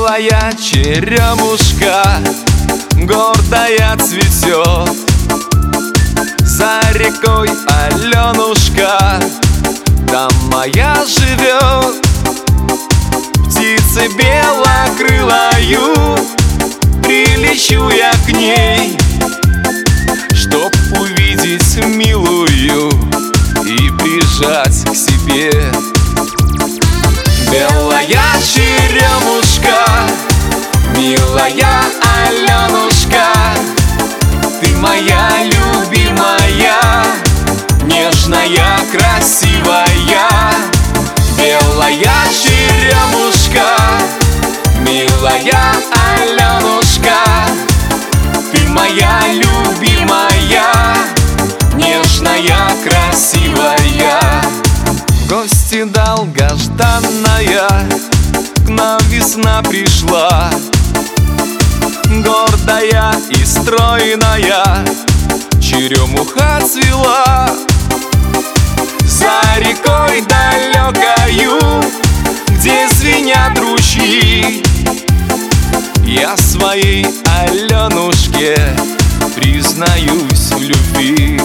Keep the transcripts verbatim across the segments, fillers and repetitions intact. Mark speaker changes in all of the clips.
Speaker 1: Белая черемушка гордая цветет, за рекой Аленушка там моя живет. Птицы белокрылою прилечу я к ней, чтоб увидеть милую и прижать к себе. Белая черемушка, милая Аленушка, ты моя любимая, нежная, красивая. Белая черемушка, милая Аленушка, ты моя любимая, нежная, красивая. В гости долгожданная к нам весна пришла, гордая и стройная черемуха цвела. За рекой далекою, где звенят ручьи, я своей Аленушке признаюсь в любви.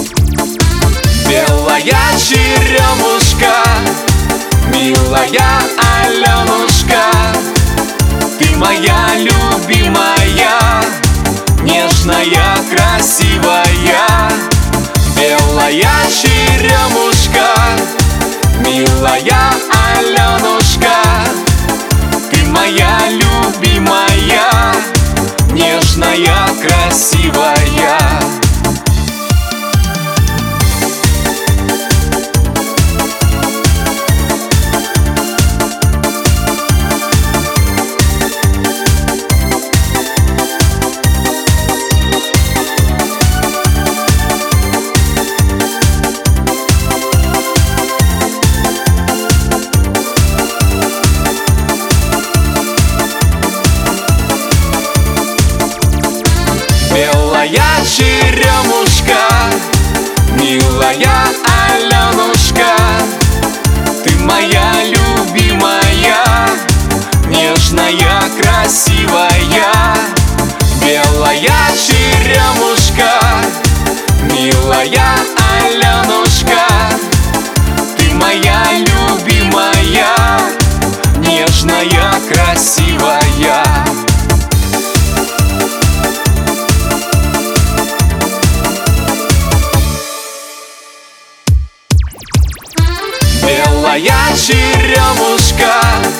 Speaker 1: Белая черемушка, милая Аленушка, ты моя любимая, нежная, красивая. Белая черемушка, милая Аленушка, ты моя любимая, нежная, красивая. Белая черемушка, милая Аленушка, ты моя любимая, нежная, красивая. Белая черемушка, милая Аленушка, ты моя любимая, нежная, красивая. Белая черемушка,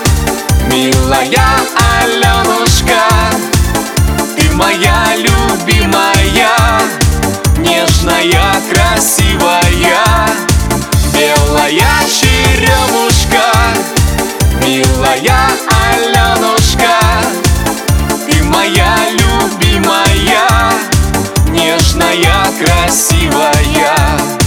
Speaker 1: милая Аленушка, ты моя любимая, нежная, красивая. Белая черемушка, милая Аленушка, ты моя любимая, нежная, красивая.